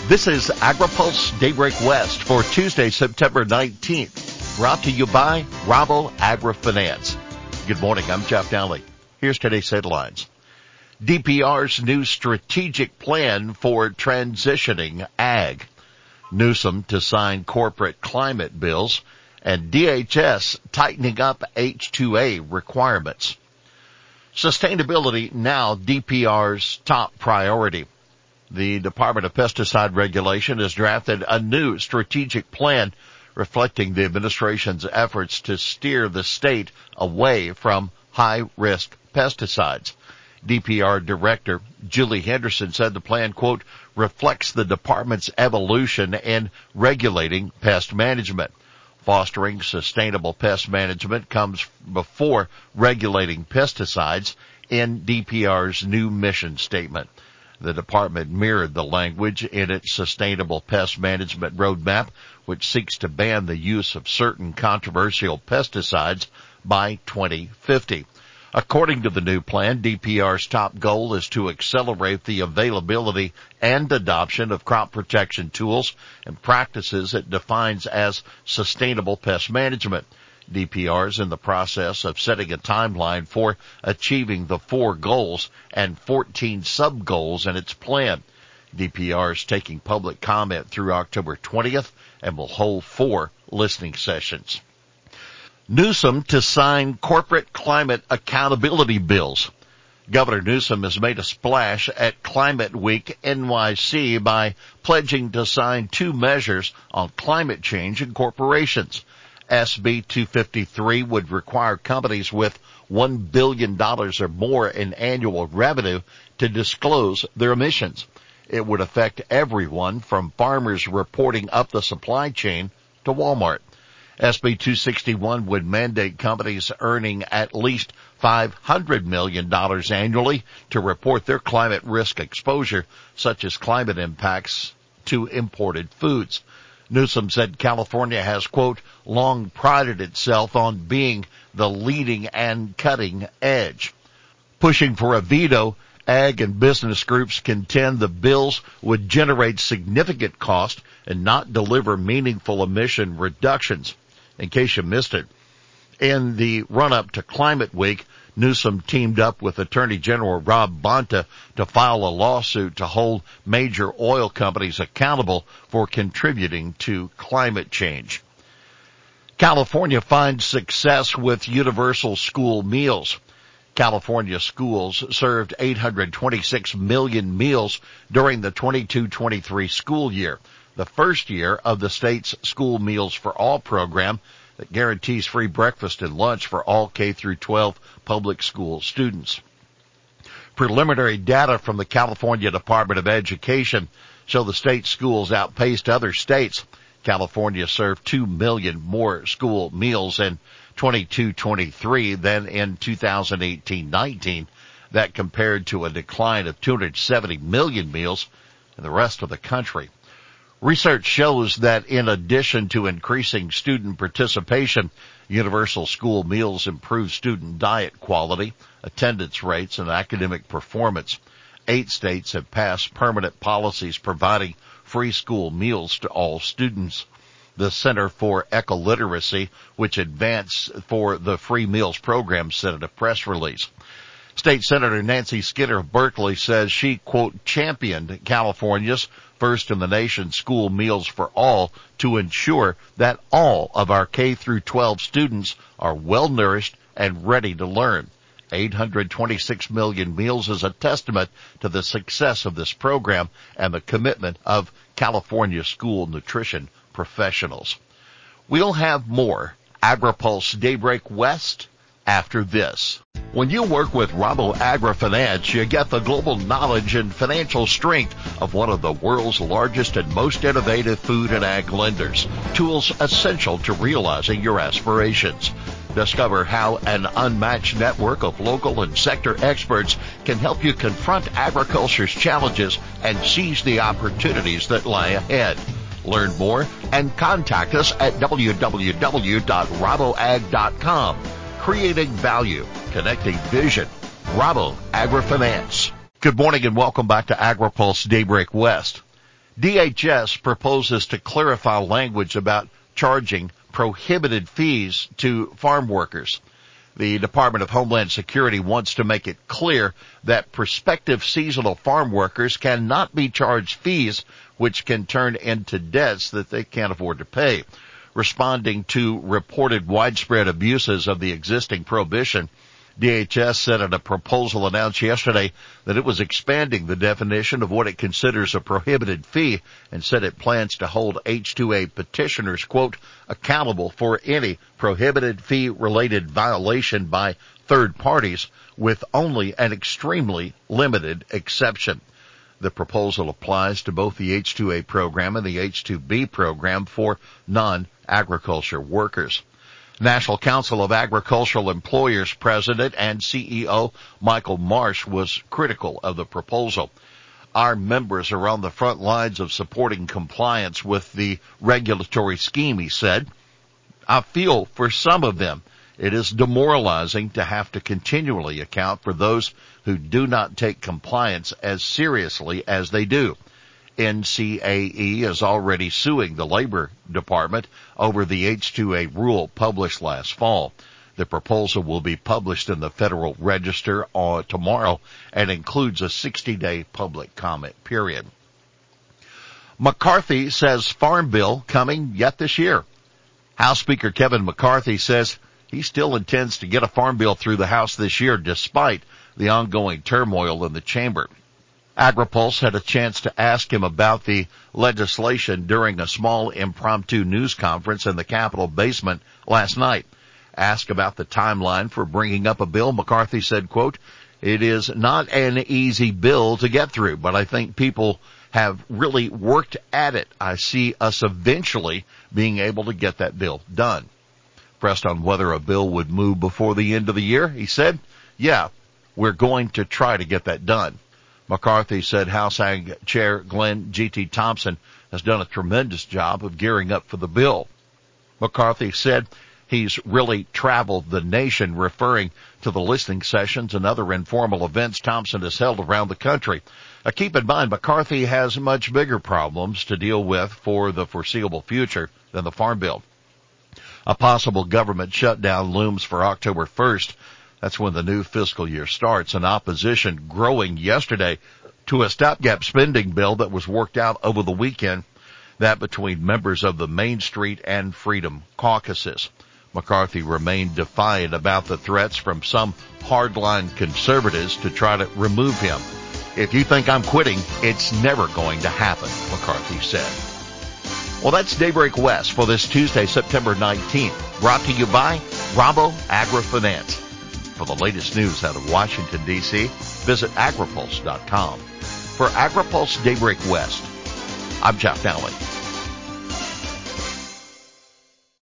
This is AgriPulse Daybreak West for Tuesday, September 19th, brought to you by Rabo AgriFinance. Good morning, I'm Jeff Dowling. Here's today's headlines. DPR's new strategic plan for transitioning ag. Newsom to sign corporate climate bills, and DHS tightening up H-2A requirements. Sustainability now DPR's top priority. The Department of Pesticide Regulation has drafted a new strategic plan reflecting the administration's efforts to steer the state away from high-risk pesticides. DPR Director Julie Henderson said the plan, quote, reflects the department's evolution in regulating pest management. Fostering sustainable pest management comes before regulating pesticides in DPR's new mission statement. The department mirrored the language in its Sustainable Pest Management Roadmap, which seeks to ban the use of certain controversial pesticides by 2050. According to the new plan, DPR's top goal is to accelerate the availability and adoption of crop protection tools and practices it defines as sustainable pest management. DPR is in the process of setting a timeline for achieving the 4 goals and 14 sub-goals in its plan. DPR is taking public comment through October 20th and will hold 4 listening sessions. Newsom to sign corporate climate accountability bills. Governor Newsom has made a splash at Climate Week NYC by pledging to sign 2 measures on climate change in corporations. SB 253 would require companies with $1 billion or more in annual revenue to disclose their emissions. It would affect everyone from farmers reporting up the supply chain to Walmart. SB 261 would mandate companies earning at least $500 million annually to report their climate risk exposure, such as climate impacts to imported foods. Newsom said California has, quote, long prided itself on being the leading and cutting edge. Pushing for a veto, ag and business groups contend the bills would generate significant cost and not deliver meaningful emission reductions. In case you missed it, in the run-up to Climate Week, Newsom teamed up with Attorney General Rob Bonta to file a lawsuit to hold major oil companies accountable for contributing to climate change. California finds success with universal school meals. California schools served 826 million meals during the 22-23 school year, the first year of the state's School Meals for All program that guarantees free breakfast and lunch for all K-12 public school students. Preliminary data from the California Department of Education show the state schools outpaced other states. California served 2 million more school meals in 22-23 than in 2018-19. That compared to a decline of 270 million meals in the rest of the country. Research shows that in addition to increasing student participation, universal school meals improve student diet quality, attendance rates, and academic performance. 8 states have passed permanent policies providing free school meals to all students. The Center for Echoliteracy, which advanced for the free meals program, said in a press release. State Senator Nancy Skinner of Berkeley says she, quote, championed California's first in the nation School Meals for All to ensure that all of our K-12 students are well-nourished and ready to learn. 826 million meals is a testament to the success of this program and the commitment of California school nutrition professionals. We'll have more AgriPulse Daybreak West after this. When you work with Rabo AgriFinance, you get the global knowledge and financial strength of one of the world's largest and most innovative food and ag lenders. Tools essential to realizing your aspirations. Discover how an unmatched network of local and sector experts can help you confront agriculture's challenges and seize the opportunities that lie ahead. Learn more and contact us at www.raboag.com. Creating value, connecting vision. Rabo AgriFinance. Good morning and welcome back to AgriPulse Daybreak West. DHS proposes to clarify language about charging prohibited fees to farm workers. The Department of Homeland Security wants to make it clear that prospective seasonal farm workers cannot be charged fees which can turn into debts that they can't afford to pay. Responding to reported widespread abuses of the existing prohibition, DHS said in a proposal announced yesterday that it was expanding the definition of what it considers a prohibited fee and said it plans to hold H-2A petitioners, quote, accountable for any prohibited fee-related violation by third parties with only an extremely limited exception. The proposal applies to both the H-2A program and the H-2B program for non-agriculture workers. National Council of Agricultural Employers President and CEO Michael Marsh was critical of the proposal. Our members are on the front lines of supporting compliance with the regulatory scheme, he said. I feel for some of them it is demoralizing to have to continually account for those who do not take compliance as seriously as they do. NCAE is already suing the Labor Department over the H-2A rule published last fall. The proposal will be published in the Federal Register tomorrow and includes a 60-day public comment period. McCarthy says farm bill coming yet this year. House Speaker Kevin McCarthy says he still intends to get a farm bill through the House this year despite the ongoing turmoil in the chamber. AgriPulse had a chance to ask him about the legislation during a small impromptu news conference in the Capitol basement last night. Asked about the timeline for bringing up a bill, McCarthy said, quote, it is not an easy bill to get through, but I think people have really worked at it. I see us eventually being able to get that bill done. Pressed on whether a bill would move before the end of the year, he said, yeah, we're going to try to get that done. McCarthy said House Ag Chair Glenn G.T. Thompson has done a tremendous job of gearing up for the bill. McCarthy said he's really traveled the nation, referring to the listening sessions and other informal events Thompson has held around the country. Keep in mind, McCarthy has much bigger problems to deal with for the foreseeable future than the Farm Bill. A possible government shutdown looms for October 1st. That's when the new fiscal year starts, and opposition growing yesterday to a stopgap spending bill that was worked out over the weekend, that between members of the Main Street and Freedom caucuses. McCarthy remained defiant about the threats from some hardline conservatives to try to remove him. If you think I'm quitting, it's never going to happen, McCarthy said. Well, that's Daybreak West for this Tuesday, September 19th, brought to you by Rabo AgriFinance. For the latest news out of Washington, D.C., visit agripulse.com. For AgriPulse Daybreak West, I'm Jeff Dowling.